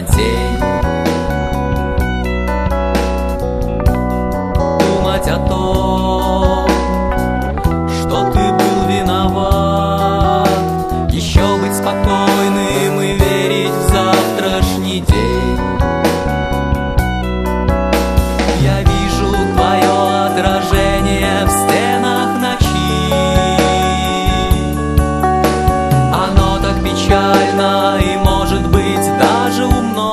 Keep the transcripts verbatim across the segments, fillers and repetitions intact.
тень. Думать о том, что ты был виноват, еще быть спокойным и верить в завтрашний день. Я вижу твое отражение в стенах ночи. Оно так печально и, может быть, даже умно.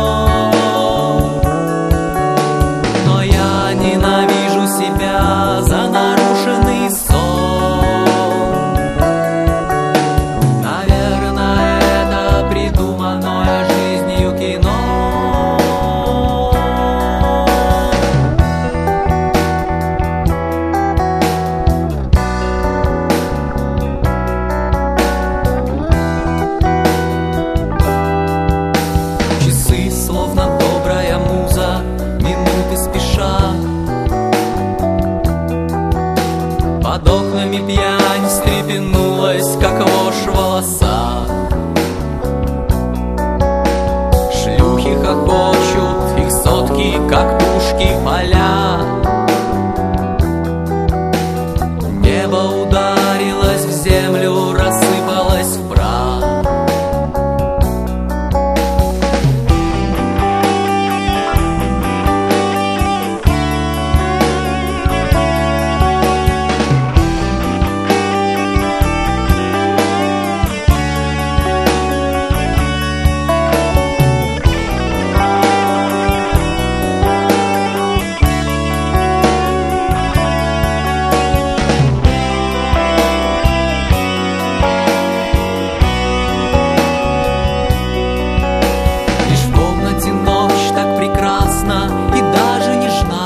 Но я ненавижу себя за нарушенный сон. Наверное, это придуманное жизнью кино. Часы, словно добрая муза, минуты спешат. Под окнами пьянь встрепенулась, как вошь в волосах. Шлюхи хохочут, их сотки, как пушки, поля. Небо ударилось в землю, рассыпалось в прах. Лишь в комнате ночь так прекрасна и даже нежна.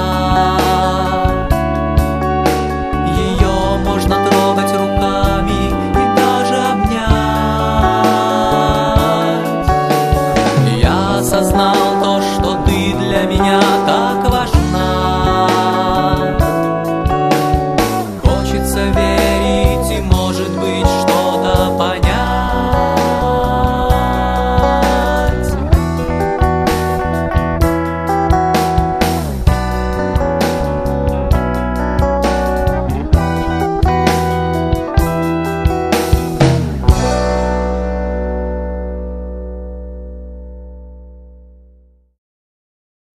Ее можно трогать руками и даже обнять. Я осознал то, что ты для меня так